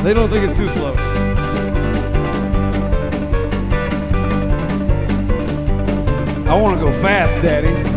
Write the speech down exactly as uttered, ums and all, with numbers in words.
They don't think it's too slow. I want to go fast, Daddy.